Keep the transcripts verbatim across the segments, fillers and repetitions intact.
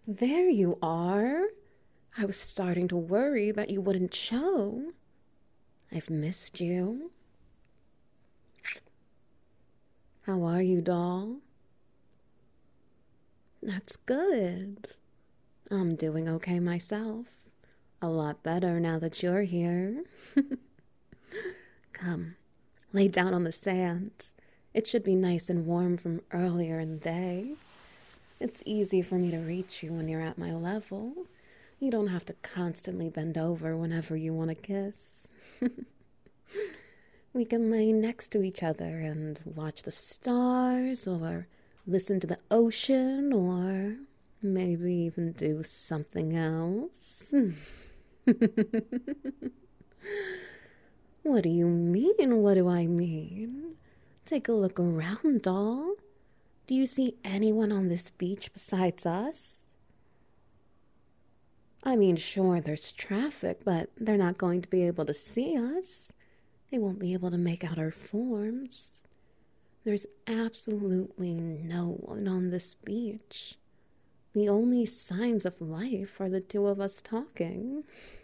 There you are. I was starting to worry that you wouldn't show. I've missed you. How are you, doll? That's good. I'm doing okay myself. A lot better now that you're here. Come, lay down on the sand. It should be nice and warm from earlier in the day. It's easy for me to reach you when you're at my level. You don't have to constantly bend over whenever you want to kiss. We can lay next to each other and watch the stars, or listen to the ocean, or maybe even do something else. What do you mean? What do I mean? Take a look around, doll. Do you see anyone on this beach besides us? I mean, sure, there's traffic, but they're not going to be able to see us. They won't be able to make out our forms. There's absolutely no one on this beach. The only signs of life are the two of us talking.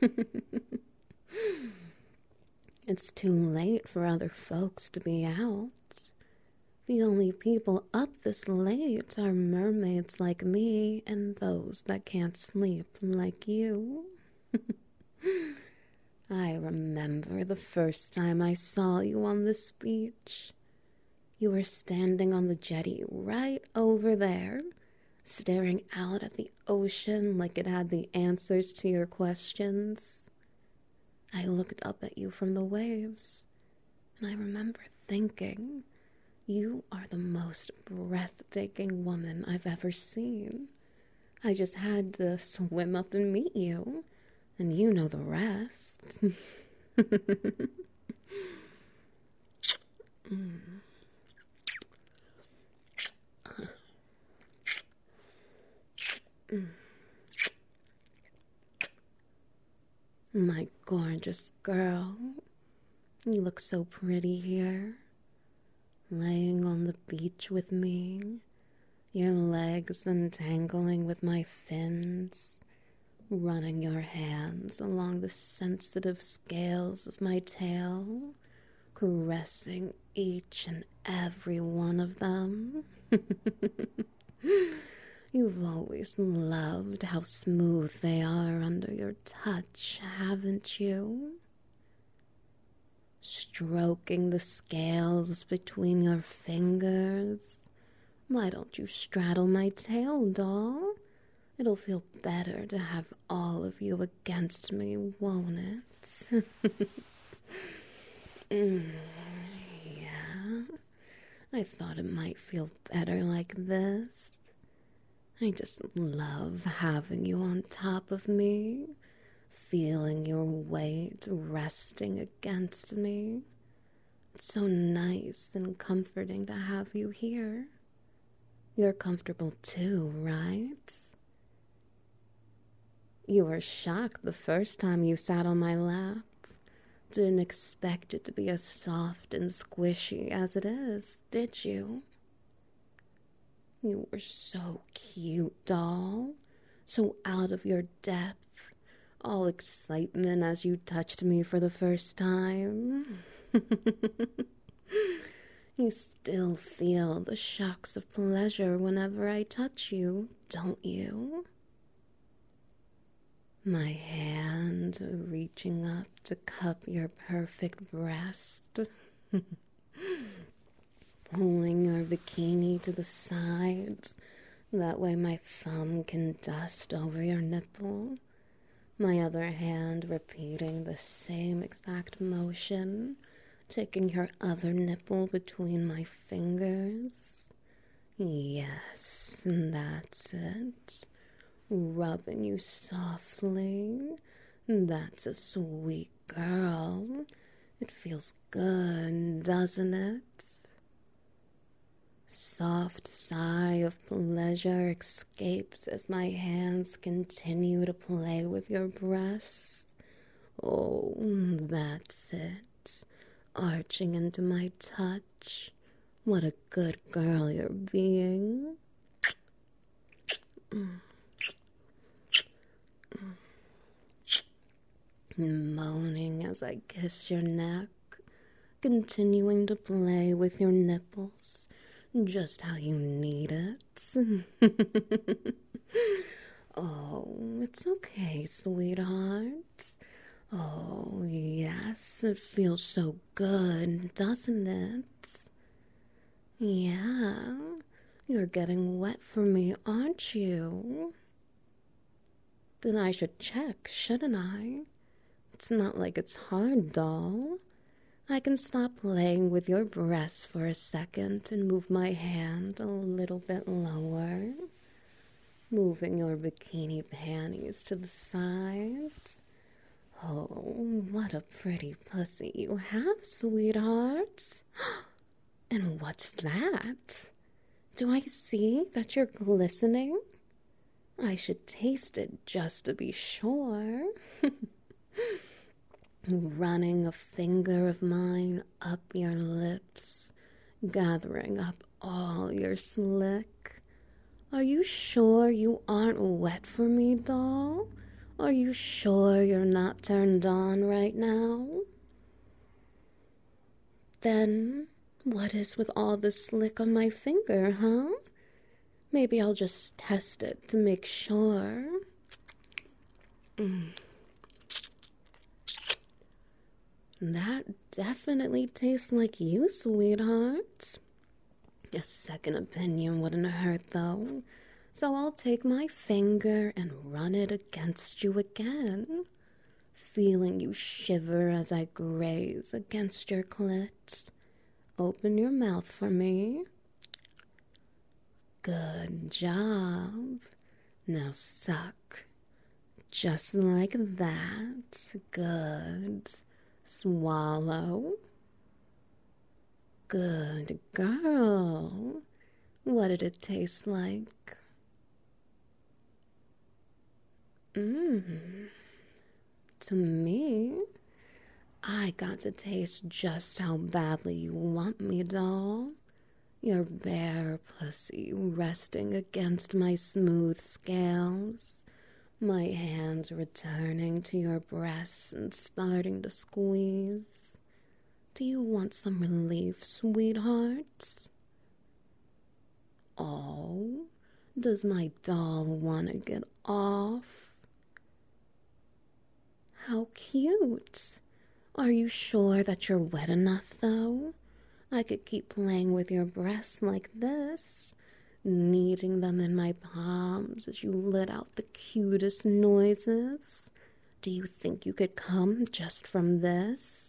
It's too late for other folks to be out. The only people up this late are mermaids like me and those that can't sleep like you. I remember the first time I saw you on this beach. You were standing on the jetty right over there, staring out at the ocean like it had the answers to your questions. I looked up at you from the waves, and I remember thinking, you are the most breathtaking woman I've ever seen. I just had to swim up and meet you, and you know the rest. mm. Mm. My gorgeous girl, you look so pretty here, laying on the beach with me, your legs entangling with my fins, running your hands along the sensitive scales of my tail, caressing each and every one of them. You've always loved how smooth they are under your touch, haven't you? Stroking the scales between your fingers. Why don't you straddle my tail, doll? It'll feel better to have all of you against me, won't it? mm, yeah, I thought it might feel better like this. I just love having you on top of me, feeling your weight resting against me. It's so nice and comforting to have you here. You're comfortable too, right? You were shocked the first time you sat on my lap. Didn't expect it to be as soft and squishy as it is, did you? You were so cute, doll. So out of your depth. All excitement as you touched me for the first time. You still feel the shocks of pleasure whenever I touch you, don't you? My hand reaching up to cup your perfect breast. Pulling your bikini to the sides. That way my thumb can dust over your nipple. My other hand repeating the same exact motion, taking your other nipple between my fingers. Yes, that's it. Rubbing you softly. That's a sweet girl. It feels good, doesn't it? Soft sigh of pleasure escapes as my hands continue to play with your breasts. Oh, that's it. Arching into my touch. What a good girl you're being. moaning as I kiss your neck, continuing to play with your nipples just how you need it. Oh, it's okay, sweetheart. Oh, yes, it feels so good, doesn't it? Yeah, you're getting wet for me, aren't you? Then I should check, shouldn't I? It's not like it's hard, doll. I can stop playing with your breasts for a second and move my hand a little bit lower, moving your bikini panties to the side. Oh, what a pretty pussy you have, sweetheart. And what's that? Do I see that you're glistening? I should taste it just to be sure. Running a finger of mine up your lips, gathering up all your slick. Are you sure you aren't wet for me, doll? Are you sure you're not turned on right now? Then, what is with all the slick on my finger, huh? Maybe I'll just test it to make sure. Mm. That definitely tastes like you, sweetheart. A second opinion wouldn't hurt, though. So I'll take my finger and run it against you again, feeling you shiver as I graze against your clit. Open your mouth for me. Good job. Now suck. Just like that. Good. Swallow. Good girl. What did it taste like? Mmm. To me, I got to taste just how badly you want me, doll. Your bare pussy resting against my smooth scales, my hands returning to your breasts and starting to squeeze. Do you want some relief, sweetheart? Oh, does my doll want to get off? How cute. Are you sure that you're wet enough, though? I could keep playing with your breasts like this, kneading them in my palms as you let out the cutest noises. Do you think you could come just from this?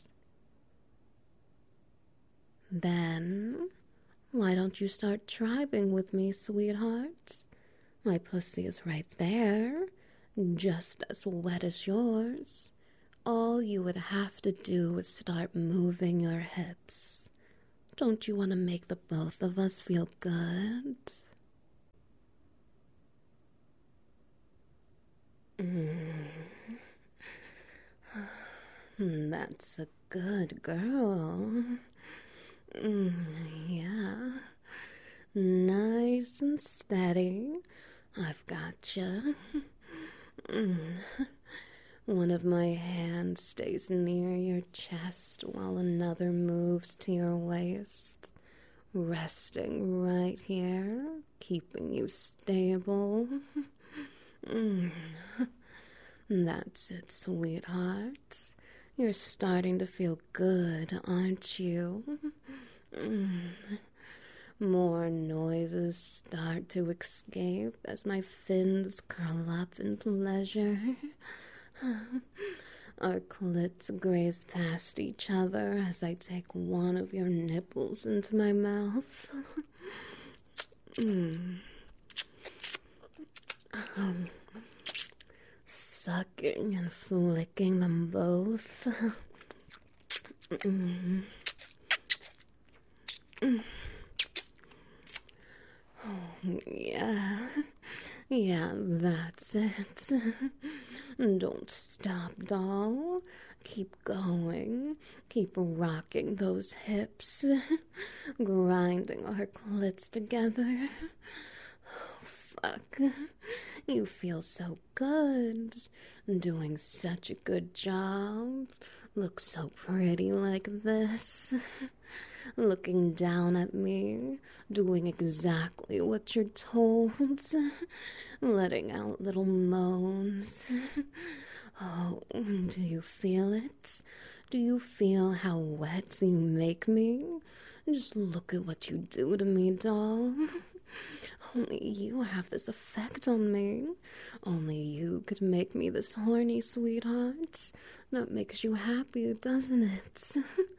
Then, why don't you start tribing with me, sweetheart? My pussy is right there, just as wet as yours. All you would have to do is start moving your hips. Don't you want to make the both of us feel good? Mm. That's a good girl. Mm, yeah. Nice and steady. I've got you. Mm. One of my hands stays near your chest while another moves to your waist, resting right here, keeping you stable. Mm. That's it, sweetheart. You're starting to feel good, aren't you? Mm. More noises start to escape as my fins curl up in pleasure. Our clits graze past each other as I take one of your nipples into my mouth. Mm. Um, sucking and flicking them both. Mm. Mm. Oh, yeah. Yeah, that's it. Don't stop, doll. Keep going. Keep rocking those hips. Grinding our clits together. Oh, fuck. You feel so good, doing such a good job. Look so pretty like this. Looking down at me, doing exactly what you're told, letting out little moans. Oh, do you feel it? Do you feel how wet you make me? Just look at what you do to me, doll. Only you have this effect on me. Only you could make me this horny, sweetheart. That makes you happy, doesn't it?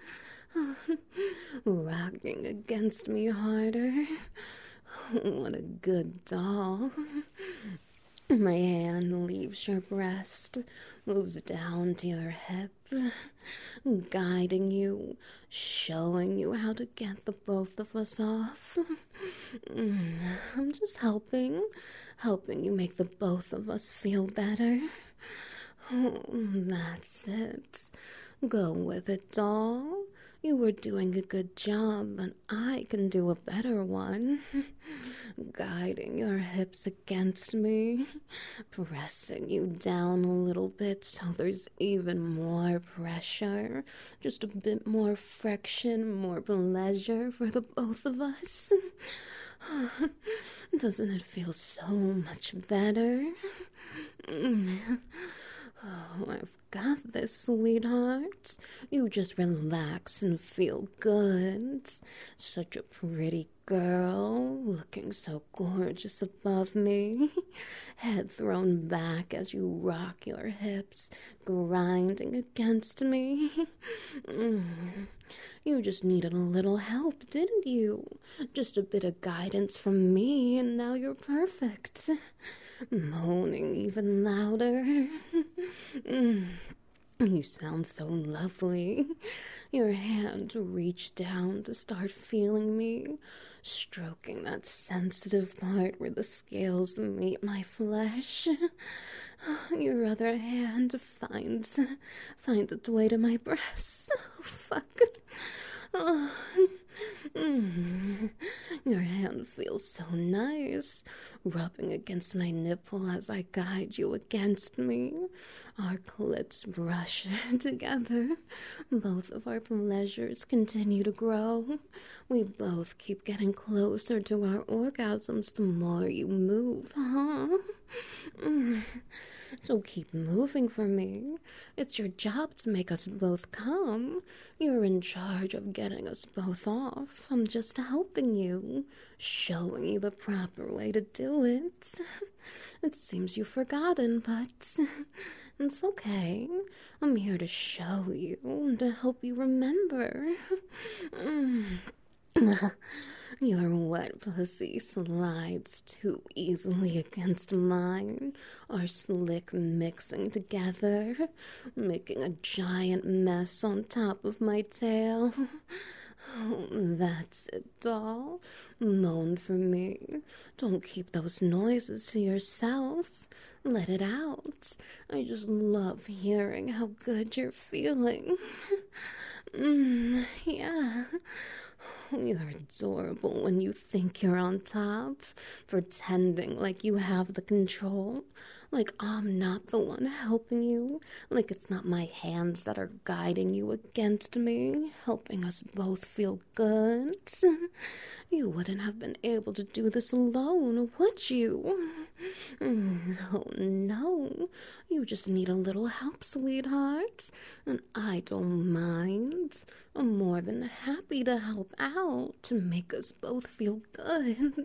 Rocking against me harder. What a good doll. My hand leaves your breast, moves down to your hip, guiding you, showing you how to get the both of us off. I'm just helping, helping you make the both of us feel better. Oh, that's it. Go with it, doll. You were doing a good job, but I can do a better one. Guiding your hips against me, pressing you down a little bit so there's even more pressure, just a bit more friction, more pleasure for the both of us. Doesn't it feel so much better? Oh, I've got this, sweetheart. You just relax and feel good. Such a pretty girl, looking so gorgeous above me. Head thrown back as you rock your hips, grinding against me. Mm. You just needed a little help, didn't you? Just a bit of guidance from me, and now you're perfect. Moaning even louder. Mm. You sound so lovely. Your hand reached down to start feeling me, stroking that sensitive part where the scales meet my flesh. Your other hand finds finds its way to my breasts. Oh, fuck. Oh. Mm. Your hand feels so nice, rubbing against my nipple as I guide you against me. Our clits brush together. Both of our pleasures continue to grow. We both keep getting closer to our orgasms the more you move, huh? Mm. So keep moving for me. It's your job to make us both come. You're in charge of getting us both off. I'm just helping you, showing you the proper way to do it. It seems you've forgotten, but it's okay. I'm here to show you, to help you remember. Your wet pussy slides too easily against mine, our slick mixing together, making a giant mess on top of my tail. Oh, that's it, doll. Moan for me. Don't keep those noises to yourself. Let it out. I just love hearing how good you're feeling. Mm, yeah. You're adorable when you think you're on top, pretending like you have the control, like I'm not the one helping you, like it's not my hands that are guiding you against me, helping us both feel good. You wouldn't have been able to do this alone, would you? No, no. You just need a little help, sweetheart, and I don't mind. I'm more than happy to help out, to make us both feel good.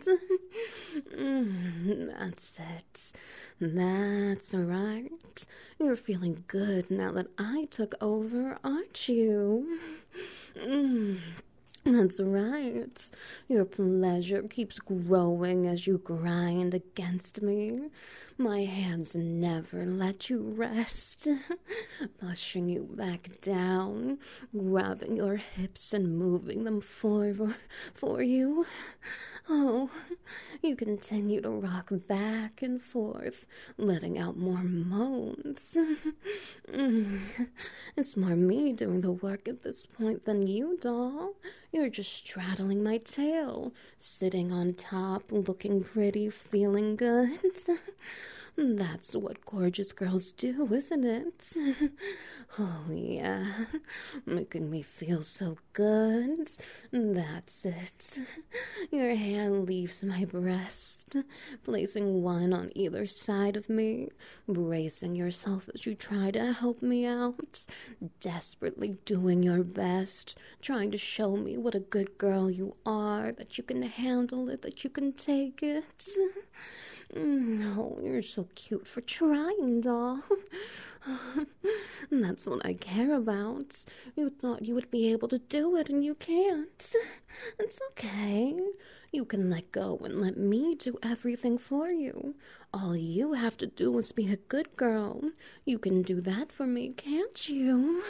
Mm, that's it. That's right. You're feeling good now that I took over, aren't you? Mm. That's right. Your pleasure keeps growing as you grind against me. My hands never let you rest, pushing you back down, grabbing your hips and moving them forward for you. Oh, you continue to rock back and forth, letting out more moans. Mm, it's more me doing the work at this point than you, doll. You're just straddling my tail, sitting on top, looking pretty, feeling good. That's what gorgeous girls do, isn't it? Oh, yeah. Making me feel so good. That's it. Your hand leaves my breast, placing one on either side of me, bracing yourself as you try to help me out, desperately doing your best, trying to show me what a good girl you are, that you can handle it, that you can take it. No, you're so cute for trying, doll. That's what I care about. You thought you would be able to do it, and you can't. It's okay. You can let go and let me do everything for you. All you have to do is be a good girl. You can do that for me, can't you?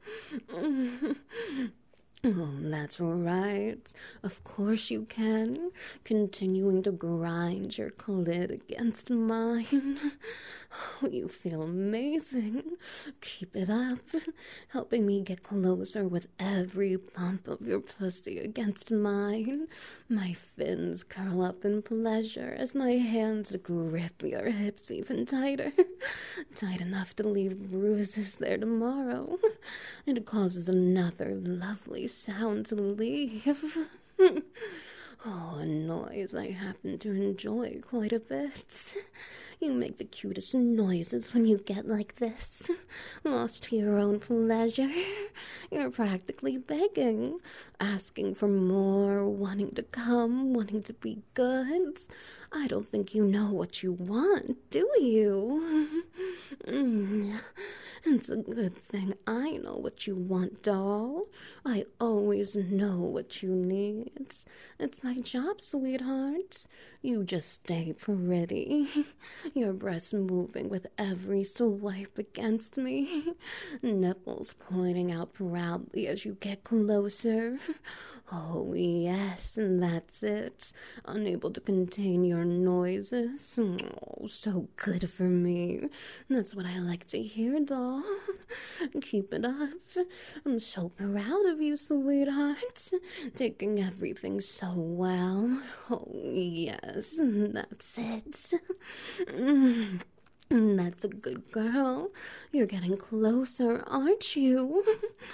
Oh, that's right. Of course you can. Continuing to grind your clit against mine. Oh, you feel amazing. Keep it up. Helping me get closer with every bump of your pussy against mine. My fins curl up in pleasure as my hands grip your hips even tighter. Tight enough to leave bruises there tomorrow. It causes another lovely sound to leave. Oh, a noise I happen to enjoy quite a bit. You make the cutest noises when you get like this, lost to your own pleasure. You're practically begging, asking for more, wanting to come, wanting to be good. I don't think you know what you want, do you? Mm. It's a good thing I know what you want, doll. I always know what you need. It's my job, sweetheart. You just stay pretty. Your breasts moving with every swipe against me. Nipples pointing out proudly as you get closer. Oh, yes, and that's it. Unable to contain your noises. Oh, so good for me. That's what I like to hear, doll. Keep it up. I'm so proud of you, sweetheart. Taking everything so well. Oh, yes, that's it. Mm. That's a good girl. You're getting closer, aren't you?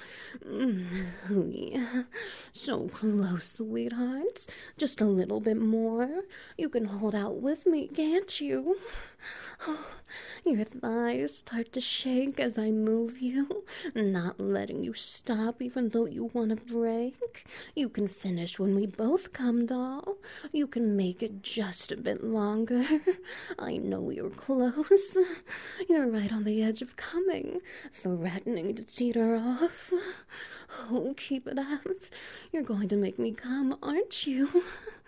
Mm, yeah. So close, sweetheart. Just a little bit more. You can hold out with me, can't you? Oh, your thighs start to shake as I move you, not letting you stop even though you want to break. You can finish when we both come, doll. You can make it just a bit longer. I know you're close. You're right on the edge of coming, threatening to teeter off. Oh, keep it up. You're going to make me come, aren't you?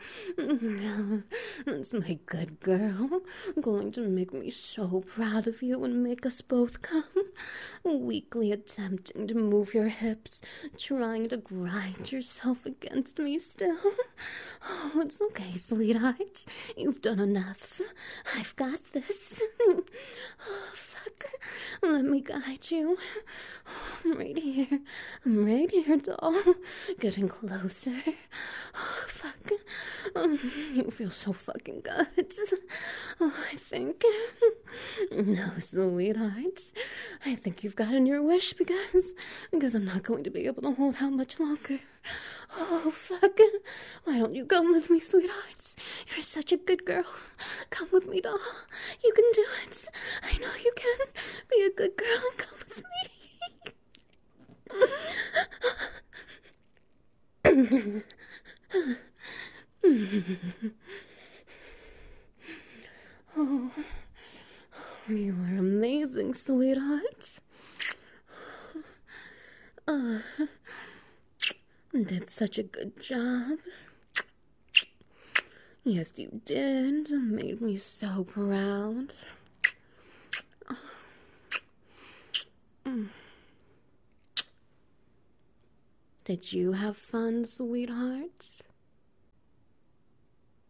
That's my good girl. Going to make me so proud of you and make us both come. Weakly attempting to move your hips, trying to grind yourself against me still. Oh, it's okay, sweetheart. You've done enough. I've got this. Oh, fuck. Let me guide you. I'm right here. I'm right here, doll. Getting closer. Oh, fuck. Um, you feel so fucking good. Oh, I think. No, sweetheart. I think you've gotten your wish because because I'm not going to be able to hold out much longer. Oh, fuck. Why don't you come with me, sweetheart? You're such a good girl. Come with me, doll. You can do it. I know you can. Be a good girl and come with me. Oh, you are amazing, sweetheart. Uh, did such a good job. Yes, you did. Made me so proud. Did you have fun, sweetheart?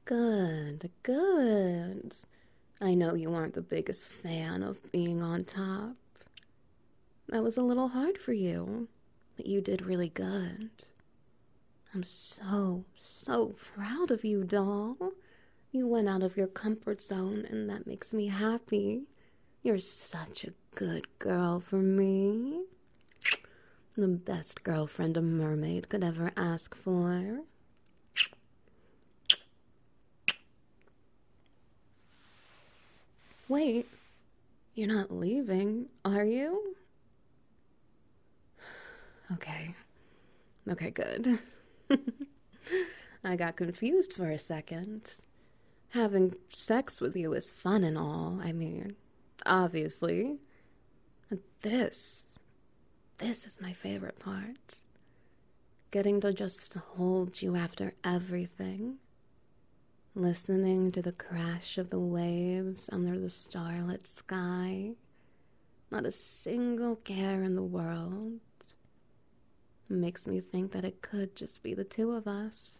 Good, good. I know you aren't the biggest fan of being on top. That was a little hard for you, but you did really good. I'm so, so proud of you, doll. You went out of your comfort zone, and that makes me happy. You're such a good girl for me. The best girlfriend a mermaid could ever ask for. Wait, you're not leaving, are you? Okay. Okay, good. I got confused for a second. Having sex with you is fun and all, I mean, obviously. But this, this is my favorite part. Getting to just hold you after everything. Listening to the crash of the waves under the starlit sky. Not a single care in the world. Makes me think that it could just be the two of us.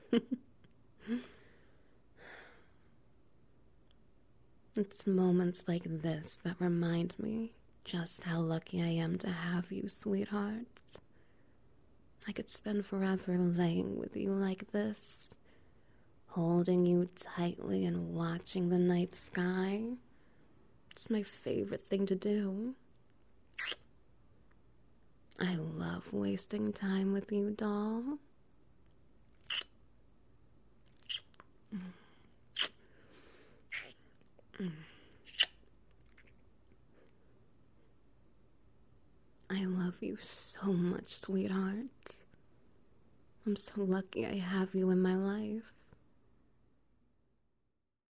It's moments like this that remind me just how lucky I am to have you, sweetheart. I could spend forever laying with you like this, holding you tightly and watching the night sky. It's my favorite thing to do. I love wasting time with you, doll. I love you so much, sweetheart. I'm so lucky I have you in my life.